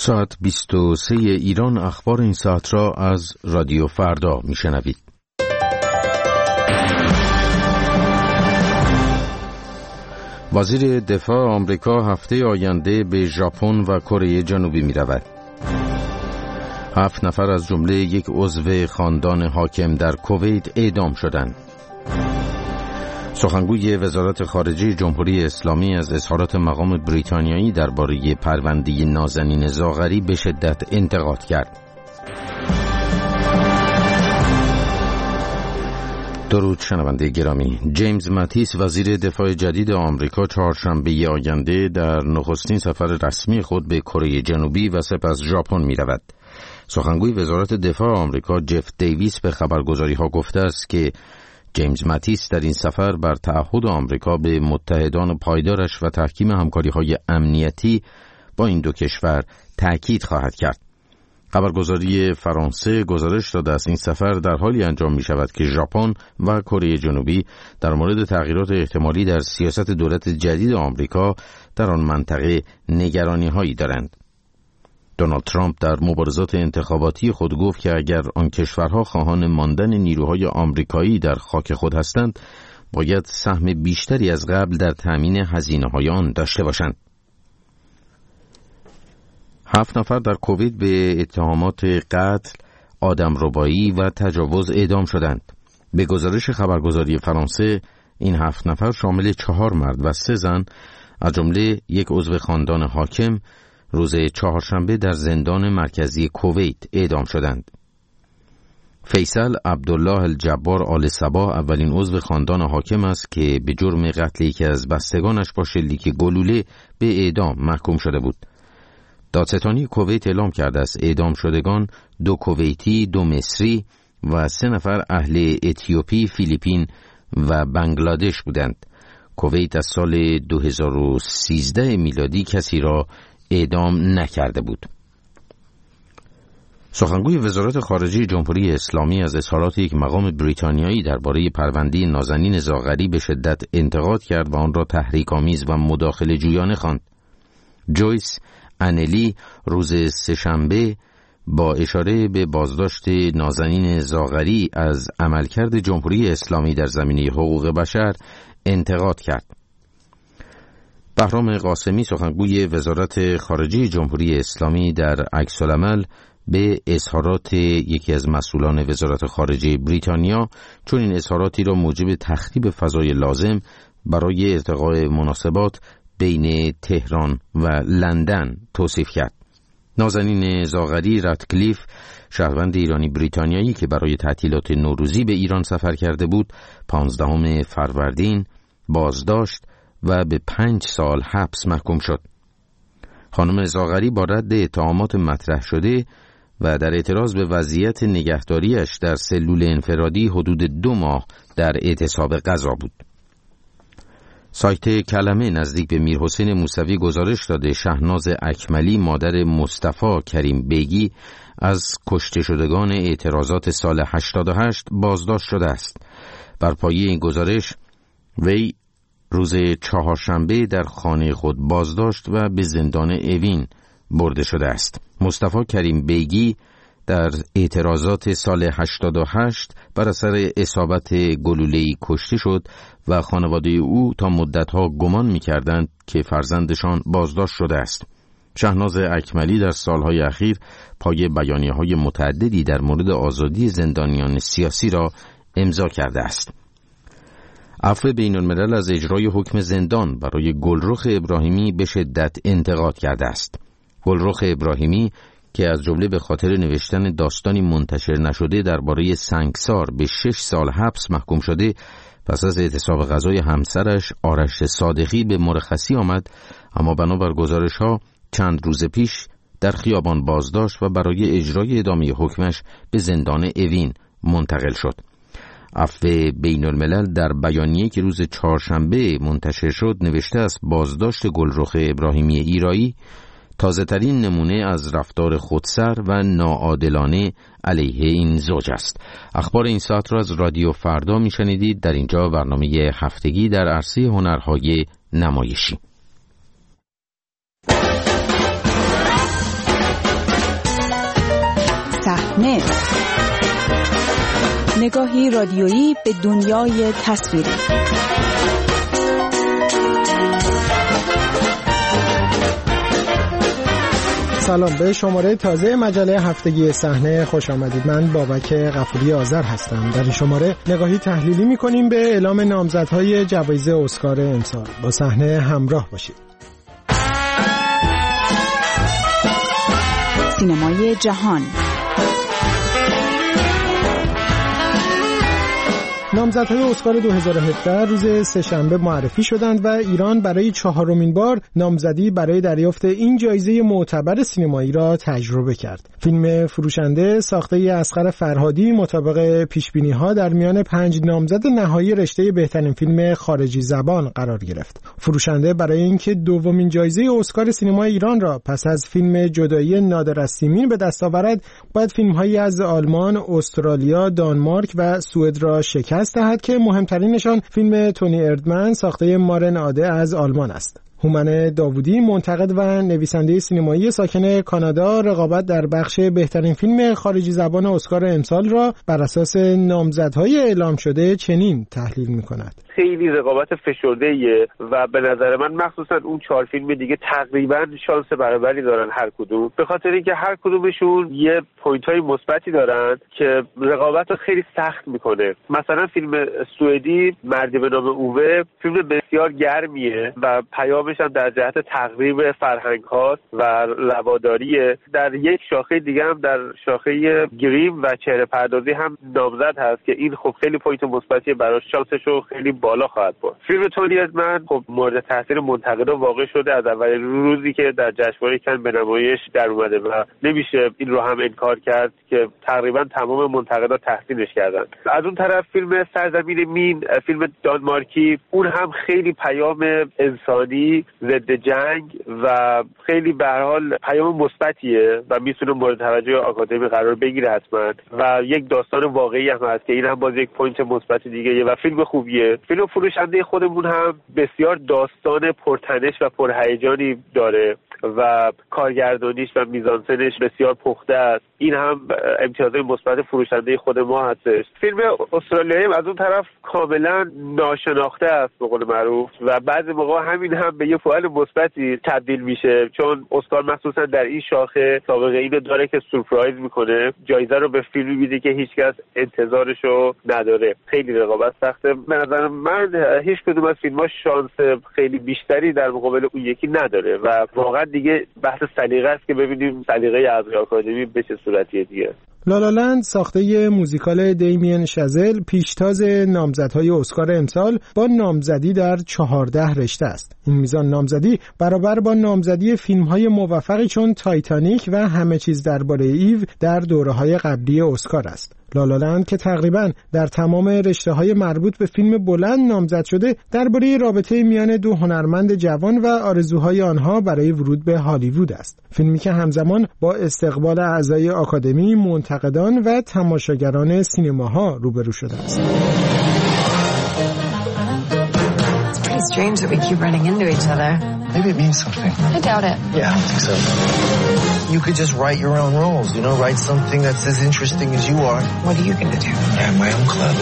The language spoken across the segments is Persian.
ساعت 23 ایران اخبار این ساعت را از رادیو فردا میشنوید. وزیر دفاع آمریکا هفته آینده به ژاپن و کره جنوبی می رود. 7 نفر از جمله یک عضو خاندان حاکم در کویت اعدام شدند. سخنگوی وزارت خارجه جمهوری اسلامی از اظهارات مقام بریتانیایی درباره پرونده نازنین زاغری به شدت انتقاد کرد. درود شنونده گرامی. جیمز ماتیس وزیر دفاع جدید آمریکا چهارشنبه آینده در نخستین سفر رسمی خود به کره جنوبی و سپس ژاپن می رود. سخنگوی وزارت دفاع آمریکا جف دیویس به خبرگزاری ها گفته است که جیمز ماتیس در این سفر بر تعهد آمریکا به متحدان پایدارش و تحکیم همکاری‌های امنیتی با این دو کشور تأکید خواهد کرد. خبرگزاری فرانسه گزارش داده است این سفر در حالی انجام می شود که ژاپن و کره جنوبی در مورد تغییرات احتمالی در سیاست دولت جدید آمریکا در آن منطقه نگرانی هایی دارند. دونالد ترامپ در مبارزات انتخاباتی خود گفت که اگر آن کشورها خواهان ماندن نیروهای آمریکایی در خاک خود هستند، باید سهم بیشتری از قبل در تأمین هزینه‌های آن داشته باشند. 7 نفر در کویت به اتهامات قتل، آدمربایی و تجاوز اعدام شدند. به گزارش خبرگزاری فرانسه، این 7 نفر شامل 4 مرد و 3 زن از جمله یک عضو خاندان حاکم روز چهارشنبه در زندان مرکزی کویت اعدام شدند. فیصل عبدالله الجبار آل صباح اولین عضو خاندان حاکم است که به جرم قتل یکی از بستگانش با شلیک گلوله به اعدام محکوم شده بود. دادستانی کویت اعلام کرده است اعدام شدگان 2 کویتی، 2 مصری و 3 نفر اهل اتیوپی، فیلیپین و بنگلادش بودند. کویت از سال 2013 میلادی کسی را اعدام نکرده بود. سخنگوی وزارت خارجه جمهوری اسلامی از اظهارات یک مقام بریتانیایی درباره پرونده نازنین زاغری به شدت انتقاد کرد و آن را تحریک‌آمیز و مداخله جویانه خواند. جویس انلی روز سه‌شنبه با اشاره به بازداشت نازنین زاغری از عملکرد جمهوری اسلامی در زمینه حقوق بشر انتقاد کرد. بهرام قاسمی سخنگوی وزارت خارجه جمهوری اسلامی در عکس‌العمل به اظهارات یکی از مسئولان وزارت خارجه بریتانیا چون این اظهاراتی را موجب تخریب فضای لازم برای ارتقاء مناسبات بین تهران و لندن توصیف کرد. نازنین زاغری راتکلیف، شهروند ایرانی بریتانیایی که برای تعطیلات نوروزی به ایران سفر کرده بود، 15 فروردین بازداشت و به 5 سال حبس محکوم شد. خانم زاغری با رد اتهامات مطرح شده و در اعتراض به وضعیت نگهداریش در سلول انفرادی حدود 2 ماه در اعتصاب غذا بود. سایت کلمه نزدیک به میرحسین موسوی گزارش داده شهناز اکملی مادر مصطفی کریم بیگی از کشته شدگان اعتراضات سال 88 بازداشت شده است. بر پایه این گزارش وی روز چهارشنبه در خانه خود بازداشت و به زندان اوین برده شده است. مصطفی کریم بیگی در اعتراضات سال 88 بر اثر اصابت گلوله‌ای کشته شد و خانواده او تا مدتها گمان می‌کردند که فرزندشان بازداشت شده است. شهناز اکملی در سالهای اخیر پای بیانیه‌های متعددی در مورد آزادی زندانیان سیاسی را امضا کرده است. عفو بین‌الملل از اجرای حکم زندان برای گلرخ ابراهیمی به شدت انتقاد کرده است. گلرخ ابراهیمی که از جمله به خاطر نوشتن داستانی منتشر نشده درباره سنگسار به 6 سال حبس محکوم شده، پس از اعتصاب غذای همسرش آرش صادقی به مرخصی آمد، اما بنابر گزارش‌ها چند روز پیش در خیابان بازداشت و برای اجرای ادامه حکمش به زندان اوین منتقل شد. عفو بین‌الملل در بیانیه‌ای که روز چهارشنبه منتشر شد نوشته است بازداشت گلرخ ابراهیمی ایرایی تازه‌ترین نمونه از رفتار خودسر و ناعادلانه علیه این زوج است. اخبار این ساعت را از رادیو فردا میشنیدید. در اینجا برنامه هفتگی در عرصه هنرهای نمایشی. صحنه، نگاهی رادیویی به دنیای تصویری. سلام، به شماره تازه مجله هفتگی صحنه خوش آمدید. من بابک غفوری آذر هستم. در این شماره نگاهی تحلیلی می‌کنیم به اعلام نامزدهای جوایز اسکار امسال. با صحنه همراه باشید. سینمای جهان. نامزدهای اسکار 2017 روز سه‌شنبه معرفی شدند و ایران برای 4مین بار نامزدی برای دریافت این جایزه معتبر سینمایی را تجربه کرد. فیلم فروشنده ساخته اصغر فرهادی مطابق پیشبینی‌ها در میان 5 نامزد نهایی رشته بهترین فیلم خارجی زبان قرار گرفت. فروشنده برای اینکه دومین جایزه اسکار سینمای ایران را پس از فیلم جدایی نادر از سیمین به دست آورد، باید فیلم‌هایی از آلمان، استرالیا، دانمارک و سوئد را شکست دهد که مهمترینشان فیلم تونی اردمن ساخته مارن آده از آلمان است. هومن داوودی، منتقد و نویسنده سینمایی ساکن کانادا، رقابت در بخش بهترین فیلم خارجی زبان اسکار امسال را بر اساس نامزدهای اعلام شده چنین تحلیل می‌کند. خیلی رقابت فشرده‌ایه و به نظر من مخصوصا اون 4 فیلم دیگه تقریبا شانس برابری دارن هر کدوم، به خاطر اینکه هر کدومشون یه پوینت‌های مثبتی دارن که رقابت رو خیلی سخت میکنه. مثلا فیلم سوئدی مردی به نام اوه فیلم بسیار گرمیه و پیامش هم در جهت تقریب فرهنگ هاست و رواداریه. در یک شاخه دیگه هم در شاخه گریم و چهره پردازی هم نامزد هست که این خب خیلی پوینت مثبتیه براش، شانسشو خیلی بالا خواهد بود. فیلم تونی اردمن خب مورد تاثیر منتقدا واقع شده از اول روزی که در جشنواره کن به نمایش در اومده و نمیشه این رو هم انکار کرد که تقریبا تمام منتقدا تحسینش کردن. از اون طرف فیلم سرزمین مین، فیلم دانمارکی، اون هم خیلی پیام انسانی ضد جنگ و خیلی به هر حال پیام مثبتیه و میتونه مورد توجه آکادمی قرار بگیره حتما و یک داستان واقعی هم هست که این هم باز یک پوینت مثبت دیگه و فیلم خوبیه. فیلم فروشنده خودمون هم بسیار داستان پرتنش و پرهیجانی داره و کارگردانیش و میزانسنش بسیار پخته است. این هم امتیازهای مثبت فروشنده خود ما هستش. فیلم استرالیایی از اون طرف کاملا ناشناخته است به قول معروف و بعضی موقع همین هم به یه فعال مثبتی تبدیل میشه، چون اسکار مخصوصا در این شاخه سابقه اینو داره که سورپرایز میکنه، جایزه رو به فیلمی میده که هیچکس انتظارشو نداره. خیلی رقابت سخته. به نظر من هیچ کدوم از فیلم‌ها شانس خیلی بیشتری در مقابل اون یکی نداره و واقعا دیگه بحث سلیقه است که ببینیم سلیقه اعضای آکادمی به چه صورتیه دیگه. لا لا لند ساخته موزیکال دیمین شازل پیشتاز نامزدهای اسکار امسال با نامزدی در 14 رشته است. این میزان نامزدی برابر با نامزدی فیلم‌های موفقی چون تایتانیک و همه چیز درباره ایو در دوره‌های قبلی اسکار است. لا لا لند که تقریباً در تمام رشته‌های مربوط به فیلم بلند نامزد شده، درباره رابطه میان دو هنرمند جوان و آرزوهای آنها برای ورود به هالیوود است. فیلمی که همزمان با استقبال اعضای آکادمی، منتقدان و تماشاگران سینماها روبرو شده است. Strange that we keep running into each other. Maybe it means something. I doubt it. Yeah, I don't think so. You could just write your own roles, you know, write something that's as interesting as you are. What are you going to do? I have my own club.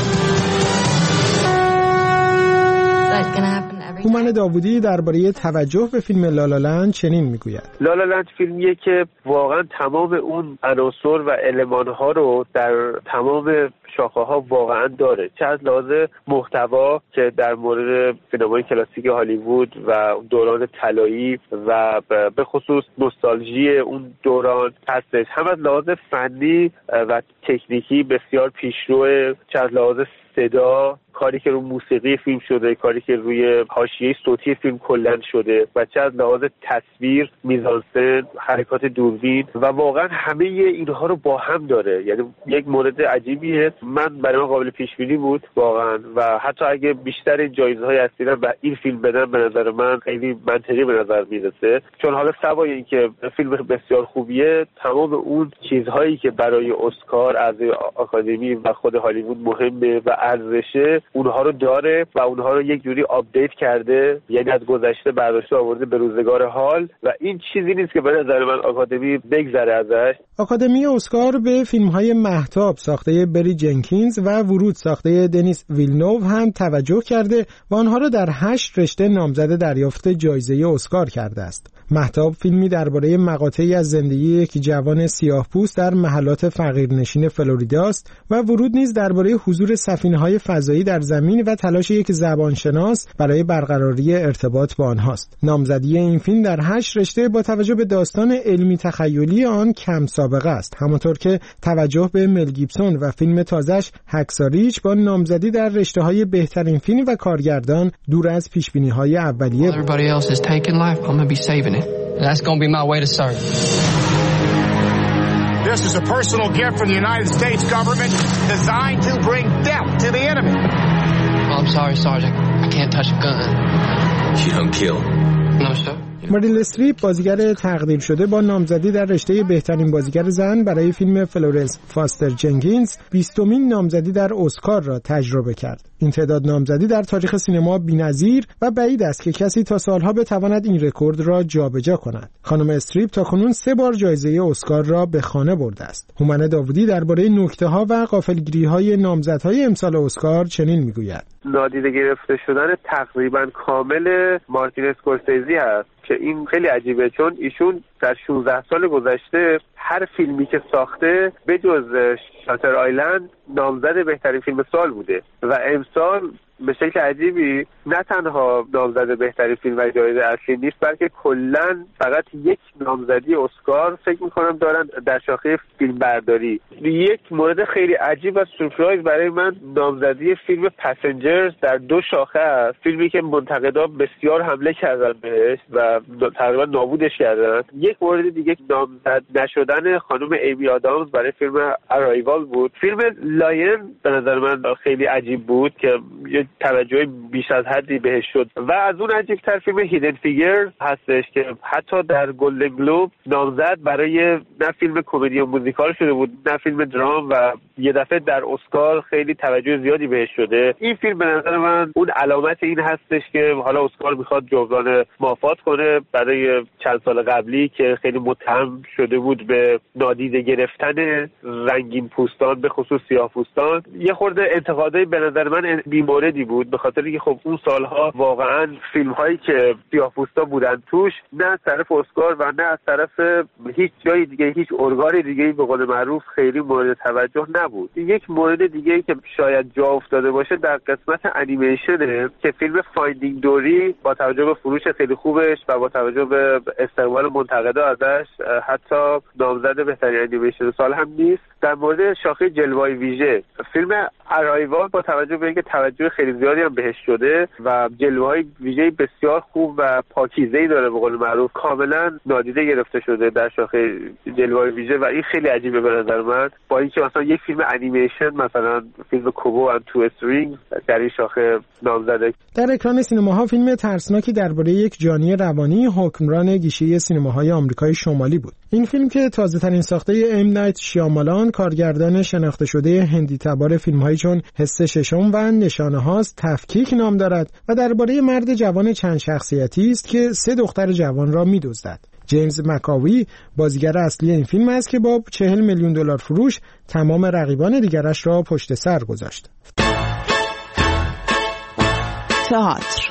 That's going to happen every هومن داوودی درباره توجه به فیلم لا لا لند چنین میگوید. لا لا لند فیلمیه که واقعا تمام اون عناصر و المان‌ها رو در تمام شاخه‌ها واقعا داره، چه از لحاظ محتوا که در مورد سینمای کلاسیک هالیوود و دوران طلایی و به خصوص نوستالژی اون دوران هستش، هم از لحاظ فنی و تکنیکی بسیار پیشرو، چه از لحاظ صدا، کاری که رو موسیقی فیلم شده، کاری که روی حاشیه صوتی فیلم کلا شده و چه از لحاظ تصویر، میزانسن، حرکات دوربین و واقعا همه اینها رو با هم داره. یعنی یک مورد عجیبیه، من برای من قابل پیش بینی بود واقعا و حتی اگه بیشتر جایزه‌های اصلی رو به این فیلم بدن به نظر من خیلی منطقی به نظر میرسه، چون حالا سوای اینکه فیلم بسیار خوبیه، تمام اون چیزهایی که برای اسکار از آکادمی و خود هالیوود مهمه و ارزشه اونها رو داره و اونها رو یک جوری آپدیت کرده، یعنی از گذشته برداشته آورده به روزگار حال و این چیزی نیست که به نظر من آکادمی بگذره ازش. آکادمی اسکار به فیلم‌های مهتاب ساخته بری جنکینز و ورود ساخته دنیس ویلنوو هم توجه کرده و آنها را در 8 رشته نامزد دریافت جایزه اسکار کرده است. مهتاب فیلمی درباره مقاطعی از زندگی یک جوان سیاه‌پوست در محلات فقیرنشین فلوریدا است و ورود نیز درباره حضور سفینه‌های فضایی در زمین و تلاش یک زبانشناس برای برقراری ارتباط با آنهاست. نامزدی این فیلم در 8 رشته با توجه به داستان علمی تخیلی آن کم سابقه است، همانطور که توجه به مل گیبسون و فیلم تازه‌اش هکساریچ با نامزدی در رشته‌های بهترین فیلم و کارگردان دور از پیش‌بینی‌های اولیه بود. That's going to be my way to serve. This is a personal gift from the United States government designed to bring death to the enemy. Oh, I'm sorry, Sergeant. I can't touch a gun. You don't kill. No, sir. مریل استریپ بازیگر تقدیر شده با نامزدی در رشته بهترین بازیگر زن برای فیلم فلورنس فاستر جنکینز 20مین نامزدی در اسکار را تجربه کرد. این تعداد نامزدی در تاریخ سینما بی‌نظیر و بعید است که کسی تا سالها بتواند این رکورد را جابجا کند. خانم استریپ تاکنون 3 بار جایزه اسکار را به خانه برده است. هومن داوودی درباره نکته‌ها و غافلگیری‌های نامزدهای امسال اسکار چنین می‌گوید: نادیده گرفته شدن تقریبا کامل مارتین اسکورسیزی هست که این خیلی عجیبه، چون ایشون در 16 سال گذشته هر فیلمی که ساخته به جز شاتر آیلند نامزد بهترین فیلم سال بوده و امسال به شکل عجیبی نه تنها نامزد بهترین فیلم و جایزه اصلی نیست، بلکه کلاً فقط یک نامزدی اسکار فکر می‌کنم دارن در شاخه فیلم برداری. یک مورد خیلی عجیب و سورپرایز برای من نامزدی فیلم پسنجرز در 2 شاخه است، فیلمی که منتقدان بسیار حمله کردن بهش و تقریبا نابودش کردن. یک مورد دیگه نامزد نشدن خانم ایمی آدامز برای فیلم ارایوال بود. فیلم لاین به نظر من خیلی عجیب بود که یه توجه بیش از حدی بهش شد و از اون عجیب‌تر فیلم هیدن فیگرز هستش که حتی در گلدن گلوب نامزد برای نه فیلم کمدی و موزیکال شده بود نه فیلم درام و یه دفعه در اسکار خیلی توجه زیادی بهش شده. این فیلم به نظر من اون علامت این هستش که حالا اسکار میخواد جبران مافات کنه برای چند سال قبلی که خیلی متهم شده بود به نادیده گرفتن رنگین پوستان به خصوص سیاه پوستان. یه خورده انتقادای به نظر من بی‌موردی بود به خاطر اینکه خب اون سالها واقعا فیلم‌هایی که سیاه‌پوستا بودن توش نه از طرف اسکار و نه از طرف هیچ جای دیگه هیچ ارگان دیگه‌ای به قول معروف خیلی مورد توجه نبود. یک مورد دیگه‌ای که شاید جا افتاده باشه در قسمت انیمیشنه که فیلم فایندینگ دوری با توجه به فروش خیلی خوبش و با توجه به استقبال منتقدا ازش حتی نامزد بهترین انیمیشن سال هم نیست. در مورد شاخه جلوه‌های ویژه فیلم ارایوال با توجه به اینکه توجه خیلی زیادی هم بهش شده و جلوه‌های ویژه بسیار خوب و پاکیزه‌ای داره به قول معروف کاملا نادیده گرفته شده در شاخه جلوه‌های ویژه و این خیلی عجیبه به نظر من، با اینکه مثلا یک فیلم انیمیشن مثلا فیلم کوبو اند تو استرینگ در این شاخه نامزده. در اکران سینماها فیلم ترسناکی درباره یک جانی روانی حکمران گیشه سینماهای آمریکای شمالی بود. این فیلم که تازه‌ترین ساخته ام نایت شیامالان کارگردان شناخته شده هندی تبار فیلم‌هایی چون حس ششم و نشانه هاست تفکیک نام دارد و درباره مرد جوان چند شخصیتی است که 3 دختر جوان را می‌دزدد. جیمز مکاوی بازیگر اصلی این فیلم است که با $40 میلیون فروش تمام رقیبان دیگرش را پشت سر گذاشت. تئاتر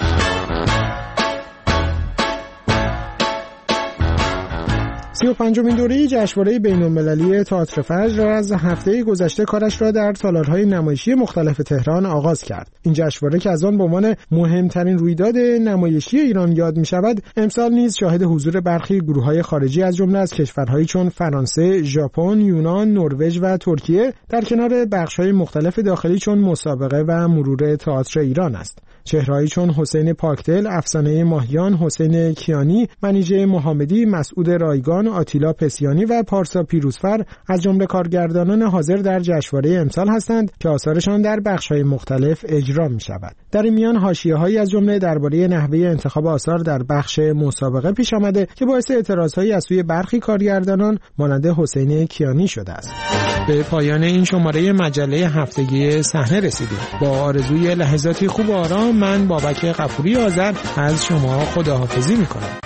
35مین دوره جشنواره بین‌المللی تئاتر فجر از هفته گذشته کارش را در تالارهای نمایشی مختلف تهران آغاز کرد. این جشنواره که از آن به عنوان مهمترین رویداد نمایشی ایران یاد می‌شود، امسال نیز شاهد حضور برخی گروه‌های خارجی از جمله از کشورهایی چون فرانسه، ژاپن، یونان، نروژ و ترکیه در کنار بخش‌های مختلف داخلی چون مسابقه و مرور تئاتر ایران است. چهرهایی چون حسین پاکدل، افسانه ماهیان، حسین کیانی، منیژه محمدی، مسعود رایگان، آتیلا پسیانی و پارسا پیروزفر از جمله کارگردانان حاضر در جشنواره امسال هستند که آثارشان در بخش‌های مختلف اجرا می‌شود. در این میان حاشیه‌هایی از جمله درباره نحوه انتخاب آثار در بخش مسابقه پیش آمده که باعث اعتراض‌هایی از سوی برخی کارگردانان مانند حسین کیانی شده است. به پایان این شماره مجله هفتگی صحنه رسیدیم. با آرزوی لحظاتی خوب و آرام، من بابک غفوری آذر از شما خداحافظی می‌کنم.